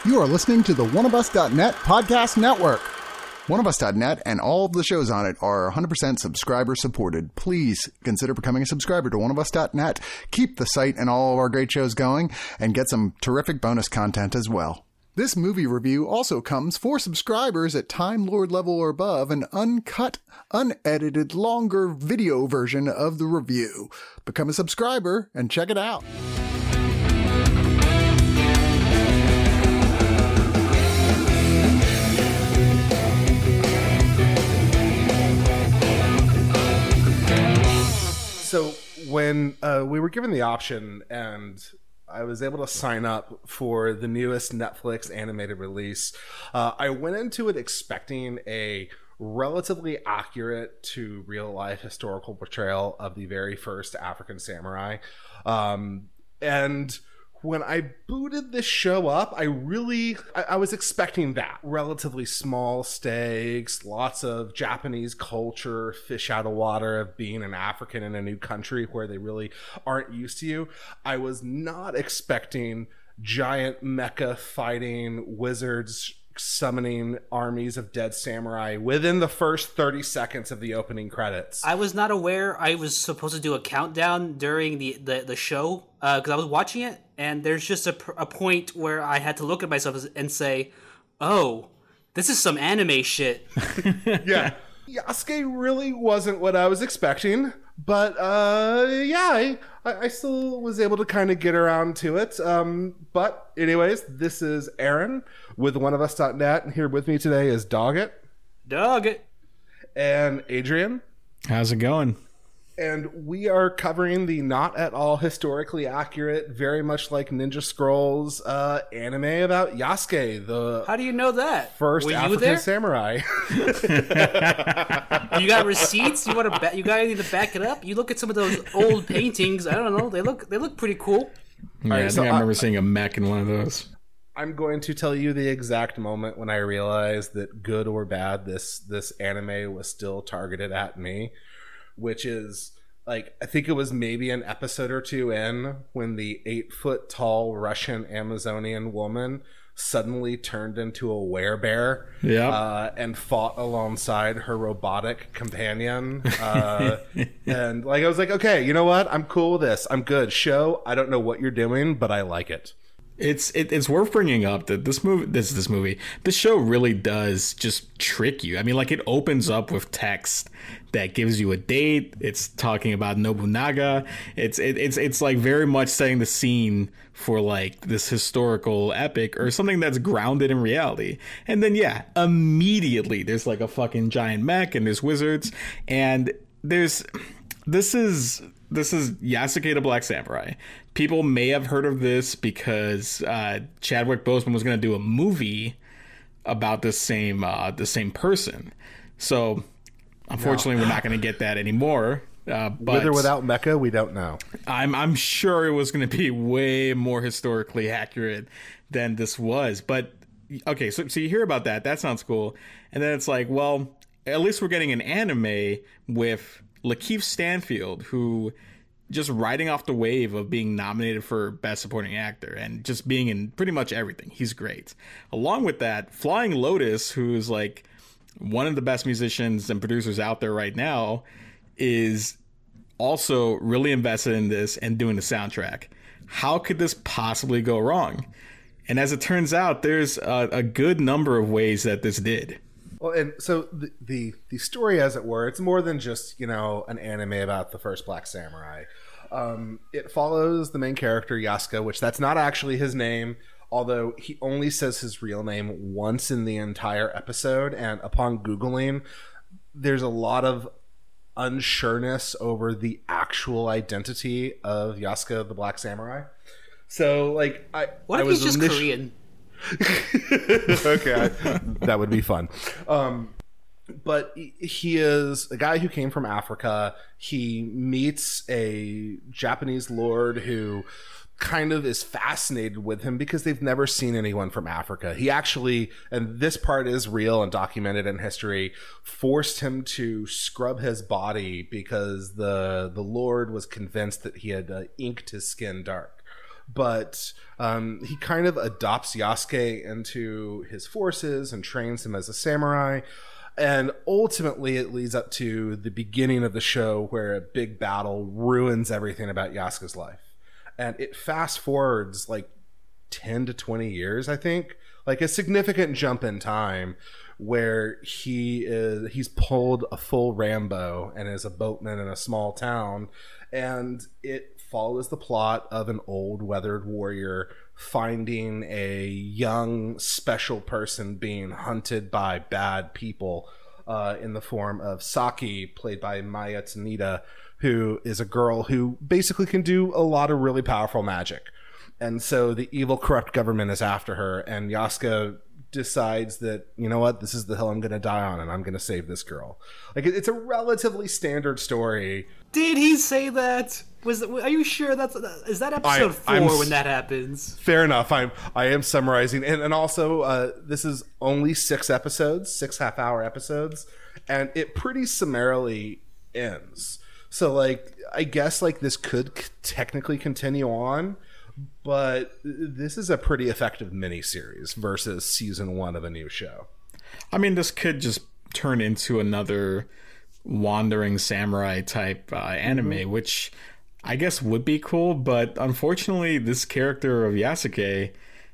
You are listening to the oneofus.net podcast network. Oneofus.net and all of the shows on it are 100% subscriber supported. Please consider becoming a subscriber to oneofus.net. Keep the site and all of our great shows going and get some terrific bonus content as well. This movie review also comes for subscribers at Time Lord level or above, an uncut, unedited, longer video version of the review. Become a subscriber and check it out. So when we were given the option and I was able to sign up for the newest Netflix animated release, I went into it expecting a relatively accurate to real life historical portrayal of the very first African samurai. And when I booted this show up, I was expecting that. Relatively small stakes, lots of Japanese culture, fish out of water of being an African in a new country where they really aren't used to you. I was not expecting giant mecha fighting wizards summoning armies of dead samurai within the first 30 seconds of the opening credits. I was not aware I was supposed to do a countdown during the show because I was watching it, and there's just a point where I had to look at myself and say, oh, this is some anime shit. Yeah. Yasuke really wasn't what I was expecting, but I still was able to kind of get around to it. But anyways, this is Aaron with oneofus.net, and here with me today is Doggett. Doggett. And Adrian. How's it going? And we are covering the not at all historically accurate, very much like Ninja Scrolls anime about Yasuke, How do you know that? First African samurai. You got receipts? You got anything to back it up? You look at some of those old paintings. I don't know. They look pretty cool. Yeah, right, I think I remember seeing a mech in one of those. I'm going to tell you the exact moment when I realized that, good or bad, this anime was still targeted at me. Which is, like, I think it was maybe an episode or two in when the 8-foot-tall Russian Amazonian woman suddenly turned into a werebear and fought alongside her robotic companion. And, like, I was like, okay, you know what? I'm cool with this. I'm good. Show, I don't know what you're doing, but I like it. It's worth bringing up that this show really does just trick you. I mean, like, it opens up with text that gives you a date. It's talking about Nobunaga. It's like very much setting the scene for like this historical epic or something that's grounded in reality. And then immediately there's like a fucking giant mech and there's wizards and this is Yasuke the Black Samurai. People may have heard of this because Chadwick Boseman was going to do a movie about the same person. So, unfortunately, we're not going to get that anymore. But with or without mecha, we don't know. I'm sure it was going to be way more historically accurate than this was. But okay, so you hear about that. That sounds cool. And then it's like, well, at least we're getting an anime with Lakeith Stanfield, who just riding off the wave of being nominated for Best Supporting Actor and just being in pretty much everything. He's great. Along with that, Flying Lotus, who's like one of the best musicians and producers out there right now, is also really invested in this and doing the soundtrack. How could this possibly go wrong? And as it turns out, there's a good number of ways that this did. Well, and so the story, as it were, it's more than just, an anime about the first Black Samurai. It follows the main character, Yasuke, which that's not actually his name, although he only says his real name once in the entire episode. And upon Googling, there's a lot of unsureness over the actual identity of Yasuke the Black Samurai. So, like, what if he's just Korean? Okay, that would be fun. But he is a guy who came from Africa. He meets a Japanese lord who kind of is fascinated with him because they've never seen anyone from Africa. He actually, and this part is real and documented in history, forced him to scrub his body because the lord was convinced that he had inked his skin dark. but he kind of adopts Yasuke into his forces and trains him as a samurai. And ultimately, it leads up to the beginning of the show where a big battle ruins everything about Yasuke's life. And it fast forwards like 10 to 20 years, I think, like a significant jump in time where he's pulled a full Rambo and is a boatman in a small town. And it follows the plot of an old weathered warrior finding a young special person being hunted by bad people in the form of Saki, played by Maya Tanida, who is a girl who basically can do a lot of really powerful magic. And so the evil, corrupt government is after her, and Yasuke decides that, you know what, this is the hill I'm going to die on, and I'm going to save this girl. Like, it's a relatively standard story. Did he say that? Are you sure is that episode 4 when that happens? Fair enough. I am summarizing, and also this is only 6 episodes, 6 half-hour episodes, and it pretty summarily ends. So, like, I guess like this could technically continue on, but this is a pretty effective miniseries versus season 1 of a new show. I mean, this could just turn into another wandering samurai type anime, which I guess would be cool. But unfortunately, this character of Yasuke,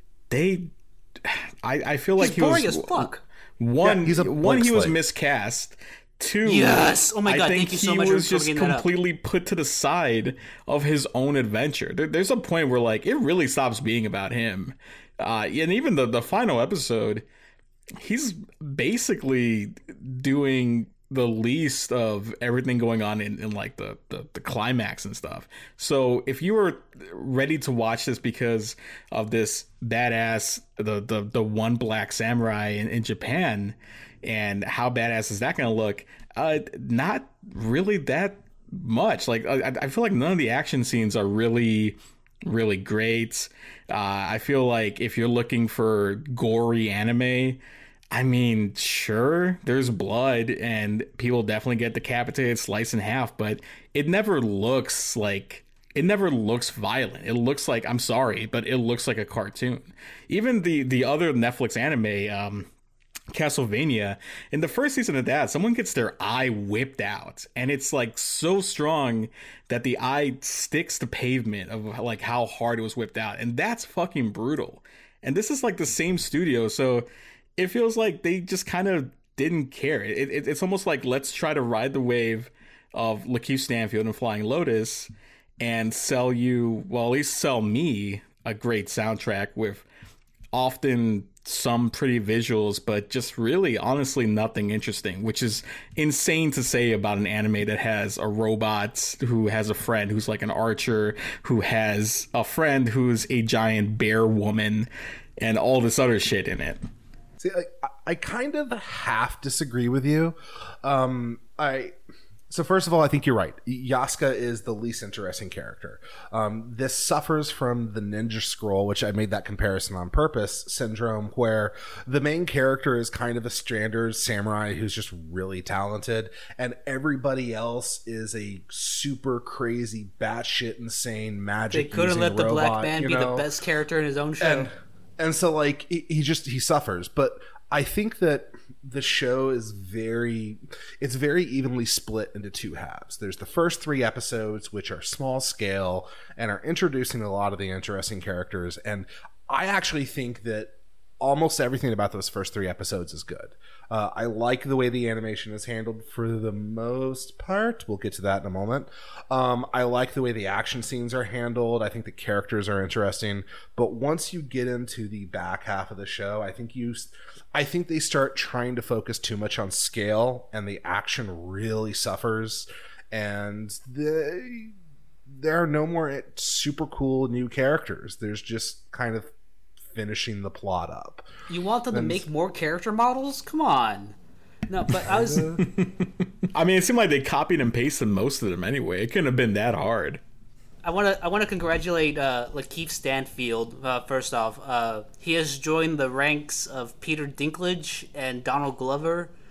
I feel like he's boring as fuck. One, he was miscast. 2, yes. Oh my god! Thank you so much for bringing that up. He was just completely put to the side of his own adventure. There's a point where like it really stops being about him, and even the final episode, he's basically doing the least of everything going on in like the climax and stuff. So if you were ready to watch this because of this badass the one black samurai in Japan, and how badass is that going to look? Not really that much. Like I feel like none of the action scenes are really great. I feel like if you're looking for gory anime, I mean, sure, there's blood and people definitely get decapitated, sliced in half, but it never looks violent. It looks like, I'm sorry, but it looks like a cartoon. Even the other Netflix anime, Castlevania, in the first season of that, someone gets their eye whipped out, and it's like so strong that the eye sticks to pavement of like how hard it was whipped out, and that's fucking brutal. And this is like the same studio, so it feels like they just kind of didn't care. It's almost like, let's try to ride the wave of Lakeith Stanfield and Flying Lotus and sell you, well, at least sell me a great soundtrack with often some pretty visuals, but just really honestly nothing interesting, which is insane to say about an anime that has a robot who has a friend who's like an archer, who has a friend who's a giant bear woman, and all this other shit in it. See, I kind of half disagree with you. So first of all, I think you're right. Yasuke is the least interesting character. This suffers from the Ninja Scroll, which I made that comparison on purpose, syndrome, where the main character is kind of a standard samurai who's just really talented, and everybody else is a super crazy, batshit insane magic. They couldn't let the robot, black man be the best character in his own show. And so, like, he suffers. But I think that the show is very evenly split into 2 halves. There's the first 3 episodes, which are small scale and are introducing a lot of the interesting characters. And I actually think that almost everything about those first 3 episodes is good. I like the way the animation is handled for the most part. We'll get to that in a moment. I like the way the action scenes are handled. I think the characters are interesting. But once you get into the back half of the show, I think they start trying to focus too much on scale, and the action really suffers. And there are no more super cool new characters. There's just kind of finishing the plot up. You want them to make more character models? Come on. No, but I was... I mean, it seemed like they copied and pasted most of them anyway. It couldn't have been that hard. I want to congratulate Lakeith Stanfield, first off. He has joined the ranks of Peter Dinklage and Donald Glover.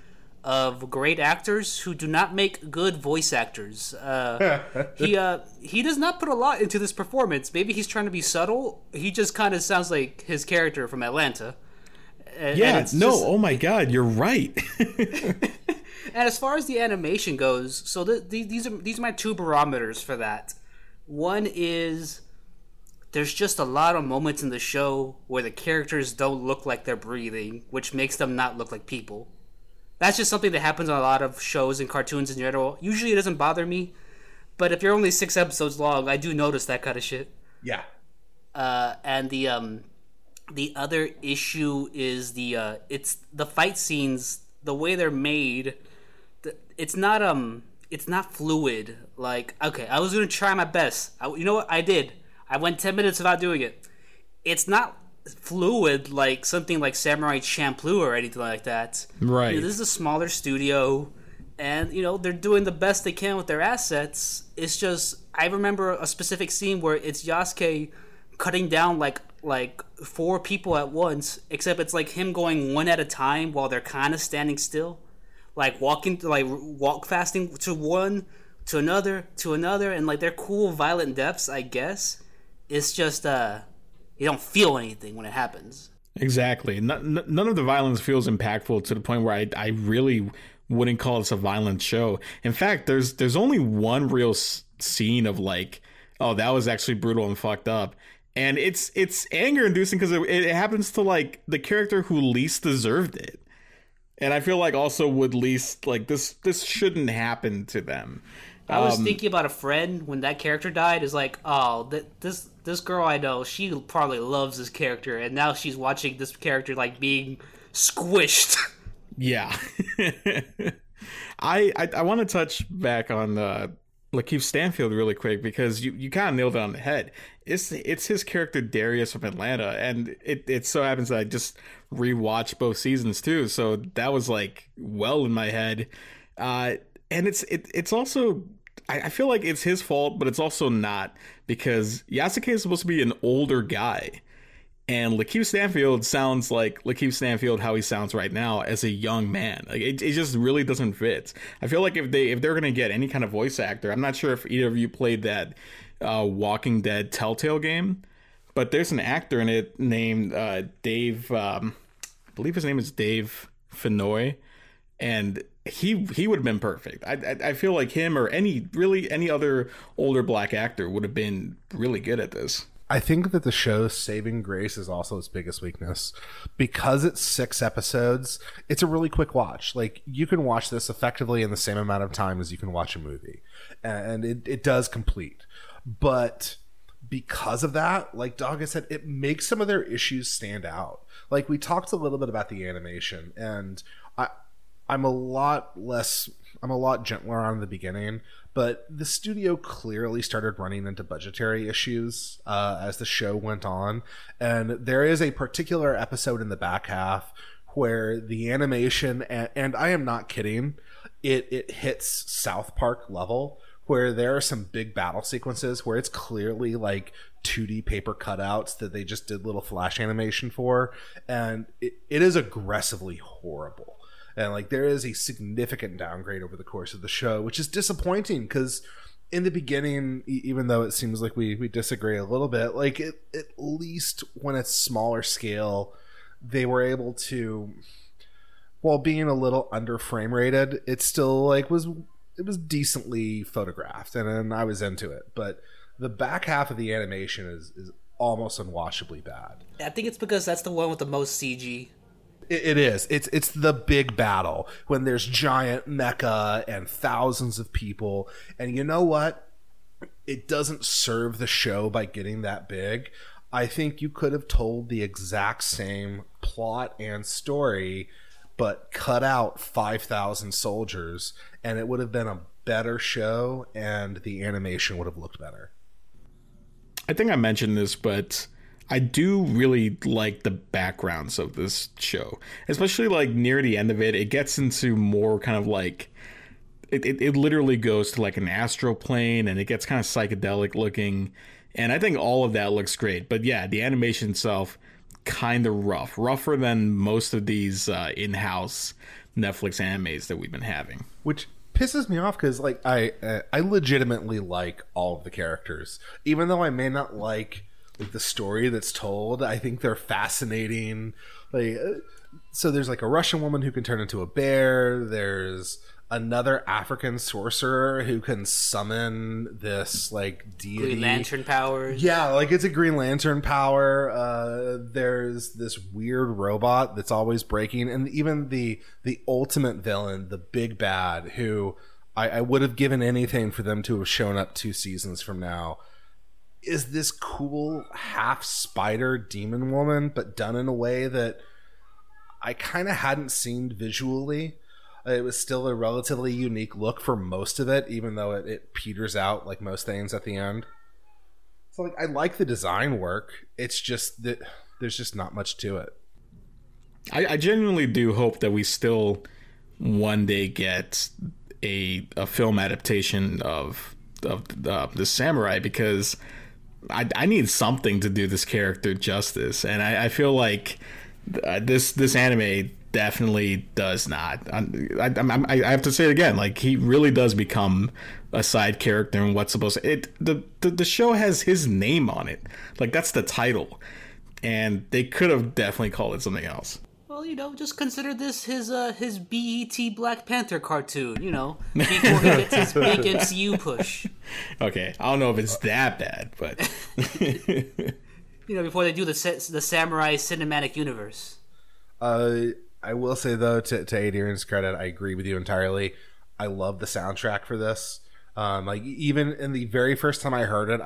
of great actors who do not make good voice actors. He does not put a lot into this performance. Maybe he's trying to be subtle. He just kind of sounds like his character from Atlanta. Oh my God, you're right. And as far as the animation goes, so these are my two barometers for that. One is there's just a lot of moments in the show where the characters don't look like they're breathing, which makes them not look like people. That's just something that happens on a lot of shows and cartoons in general. Usually it doesn't bother me, but if you're only 6 episodes long, I do notice that kind of shit. Yeah. And the other issue is it's the fight scenes, the way they're made. It's not fluid. Like, okay, I was gonna try my best. You know what? I did. I went 10 minutes without doing it. It's not fluid like something like Samurai Champloo or anything like that. Right. This is a smaller studio, and they're doing the best they can with their assets. It's just I remember a specific scene where it's Yasuke cutting down like 4 people at once, except it's like him going one at a time while they're kind of standing still, like walk fasting to one to another, and like they're cool violent deaths, I guess. It's just you don't feel anything when it happens. Exactly. None of the violence feels impactful to the point where I really wouldn't call this a violent show. In fact, there's only one real scene of like, oh, that was actually brutal and fucked up. And it's anger inducing because it happens to like the character who least deserved it. And I feel like also would least like this shouldn't happen to them. I was thinking about a friend when that character died. Is like, oh, this girl I know, she probably loves this character, and now she's watching this character like being squished. Yeah. I want to touch back on Lakeith Stanfield really quick because you kind of nailed it on the head. It's his character Darius from Atlanta, and it so happens that I just rewatched both seasons too, so that was like well in my head. And it's also I feel like it's his fault, but it's also not, because Yasuke is supposed to be an older guy, and Lakeith Stanfield sounds like Lakeith Stanfield how he sounds right now as a young man. Like it just really doesn't fit. I feel like if they're gonna get any kind of voice actor, I'm not sure if either of you played that Walking Dead Telltale game, but there's an actor in it named Dave. I believe his name is Dave Fennoy, and he would have been perfect. I feel like him or any other older black actor would have been really good at this. I think that the show's saving grace is also its biggest weakness. Because it's 6 episodes, it's a really quick watch. Like, you can watch this effectively in the same amount of time as you can watch a movie. And it does complete. But because of that, like Dogga said, it makes some of their issues stand out. Like, we talked a little bit about the animation, and I'm a lot gentler on the beginning, but the studio clearly started running into budgetary issues as the show went on. And there is a particular episode in the back half where the animation, and I am not kidding, it hits South Park level, where there are some big battle sequences where it's clearly like 2D paper cutouts that they just did little flash animation for. And it is aggressively horrible. And like there is a significant downgrade over the course of the show, which is disappointing because in the beginning, even though it seems like we disagree a little bit, like at least when it's smaller scale, they were able to, while being a little under frame rated, it still like was decently photographed, and I was into it. But the back half of the animation is almost unwatchably bad. I think it's because that's the one with the most CG. It is. It's the big battle when there's giant mecha and thousands of people. And you know what? It doesn't serve the show by getting that big. I think you could have told the exact same plot and story, but cut out 5,000 soldiers, and it would have been a better show, and the animation would have looked better. I think I mentioned this, but I do really like the backgrounds of this show, especially like near the end of it. It gets into more kind of like it literally goes to like an astral plane, and it gets kind of psychedelic looking, and I think all of that looks great. But yeah, the animation itself kind of rougher than most of these in-house Netflix animes that we've been having. Which pisses me off because like I legitimately like all of the characters, even though I may not like the story that's told. I think they're fascinating. Like, so there's like a Russian woman who can turn into a bear. There's another African sorcerer who can summon this like deity. Green Lantern powers. Yeah, like it's a Green Lantern power. There's this weird robot that's always breaking, and even the ultimate villain, the big bad, who I would have given anything for them to have shown up 2 seasons from now, is this cool half spider demon woman, but done in a way that I kind of hadn't seen visually. It was still a relatively unique look for most of it, even though it peters out like most things at the end. So like, I like the design work. It's just that there's just not much to it. I genuinely do hope that we still one day get a film adaptation of the samurai, because I need something to do this character justice, and I feel like this anime definitely does not. I have to say it again. Like, he really does become a side character in what's supposed to. The show has his name on it. Like, that's the title, and they could have definitely called it something else. Well, just consider this his BET Black Panther cartoon, before he gets his big MCU push. Okay, I don't know if it's that bad, but before they do the Samurai Cinematic Universe. I will say though, to Adrian's credit, I agree with you entirely. I love the soundtrack for this. Like, even in the very first time I heard it,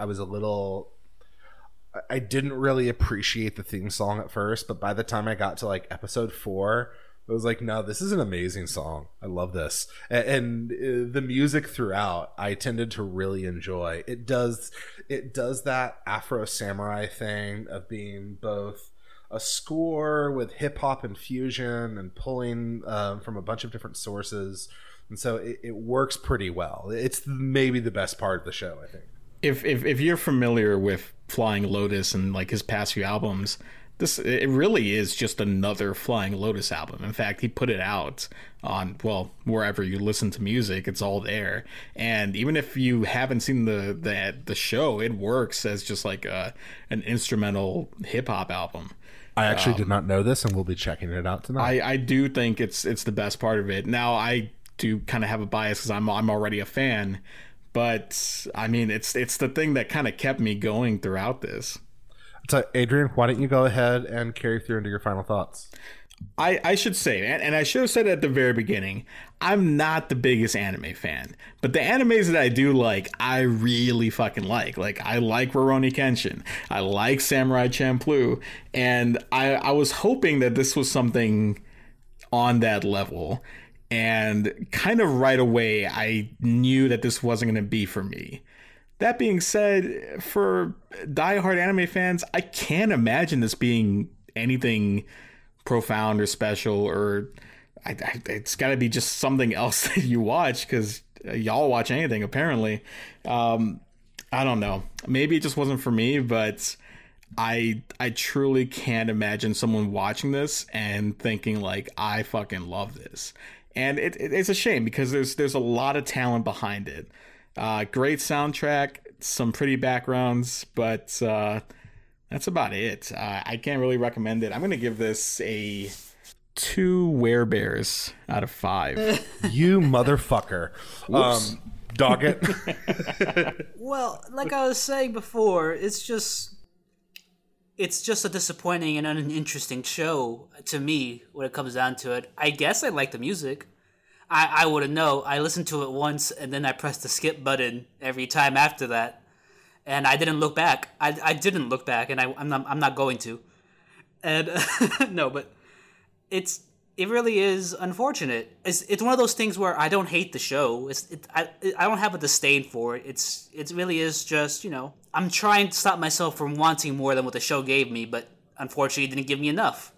I didn't really appreciate the theme song at first, but by the time I got to like episode 4, it was like, no, this is an amazing song. I love this. And the music throughout, I tended to really enjoy. It does that Afro samurai thing of being both a score with hip hop infusion and pulling from a bunch of different sources. And so it works pretty well. It's maybe the best part of the show, I think. If you're familiar with Flying Lotus and like his past few albums, it really is just another Flying Lotus album. In fact, he put it out on, well, wherever you listen to music, it's all there. And even if you haven't seen the show, it works as just like an instrumental hip hop album. I actually did not know this, and we'll be checking it out tonight. I do think it's the best part of it. Now, I do kind of have a bias because I'm already a fan. But I mean, it's the thing that kind of kept me going throughout this. So, Adrian, why don't you go ahead and carry through into your final thoughts? I should say, and I should have said it at the very beginning, I'm not the biggest anime fan. But the animes that I do like, I really fucking like. Like, I like Rurouni Kenshin. I like Samurai Champloo. And I was hoping that this was something on that level. And kind of right away, I knew that this wasn't going to be for me. That being said, for diehard anime fans, I can't imagine this being anything profound or special, or it's got to be just something else that you watch, because y'all watch anything apparently. I don't know. Maybe it just wasn't for me, but I truly can't imagine someone watching this and thinking like, I fucking love this. And it's a shame, because there's a lot of talent behind it. Great soundtrack, some pretty backgrounds, but that's about it. I can't really recommend it. I'm going to give this a 2 werebears out of 5. You motherfucker. Dog it. Well, like I was saying before, it's just a disappointing and uninteresting show to me when it comes down to it. I guess I like the music. I wouldn't know. I listened to it once, and then I pressed the skip button every time after that, and I didn't look back. I didn't look back, and I'm not going to. And no, but it really is unfortunate. It's one of those things where I don't hate the show. I don't have a disdain for it. It really is just, I'm trying to stop myself from wanting more than what the show gave me, but unfortunately it didn't give me enough.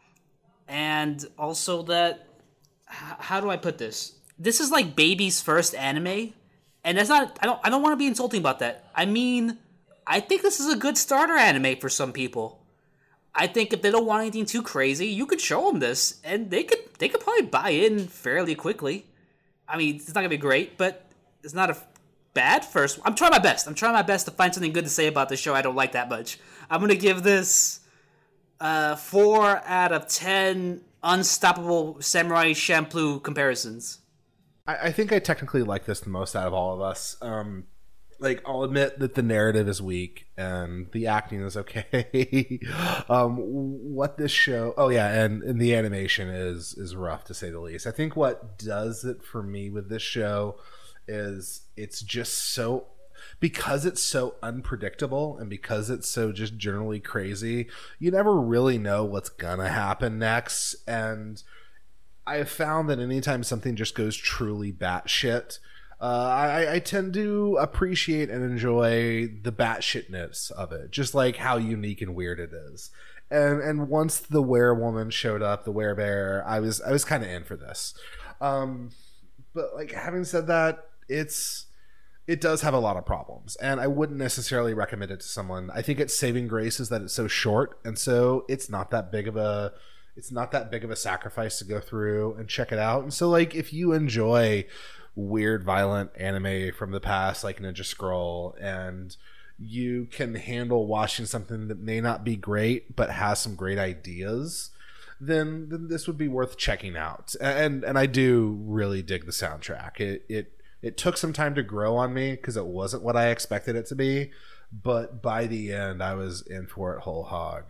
And also that, how do I put this? This is like baby's first anime, and that's not. I don't want to be insulting about that. I mean, I think this is a good starter anime for some people. I think if they don't want anything too crazy, you could show them this, and they could probably buy in fairly quickly. I mean, it's not gonna be great, but it's not a bad first. I'm trying my best. I'm trying my best to find something good to say about the show I don't like that much. I'm gonna give this 4 out of 10 unstoppable Samurai Champloo comparisons. I think I technically like this the most out of all of us. Like, I'll admit that the narrative is weak and the acting is okay. What this show... Oh, yeah, and the animation is rough, to say the least. I think what does it for me with this show is it's just so... Because it's so unpredictable and because it's so just generally crazy, you never really know what's gonna happen next. And I have found that anytime something just goes truly batshit, I tend to appreciate and enjoy the batshitness of it, just like how unique and weird it is. And once the werewoman showed up, the werebear, I was kind of in for this. But like, having said that, it does have a lot of problems, and I wouldn't necessarily recommend it to someone. I think its saving grace is that it's so short, and so it's not that big of a sacrifice to go through and check it out. And so, like, if you enjoy weird, violent anime from the past, like Ninja Scroll, and you can handle watching something that may not be great but has some great ideas, then this would be worth checking out. And I do really dig the soundtrack. It took some time to grow on me because it wasn't what I expected it to be, but by the end, I was in for it whole hog.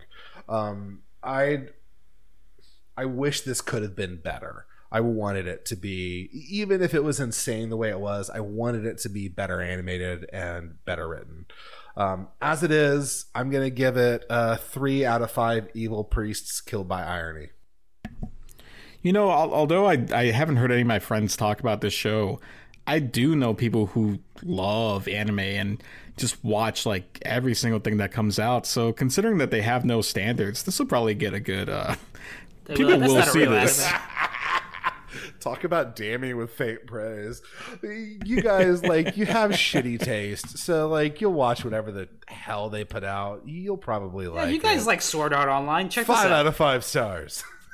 I wish this could have been better. I wanted it to be, even if it was insane the way it was, I wanted it to be better animated and better written. As it is, I'm going to give it 3 out of 5 evil priests killed by irony. You know, although I haven't heard any of my friends talk about this show, I do know people who love anime and just watch like every single thing that comes out. So considering that they have no standards, this will probably get a good... people will see this. Talk about damning with faint praise. You guys, like, you have shitty taste, so like you'll watch whatever the hell they put out. You'll probably like. You guys it. like Sword Art Online. Check this out. 5 out of 5 stars.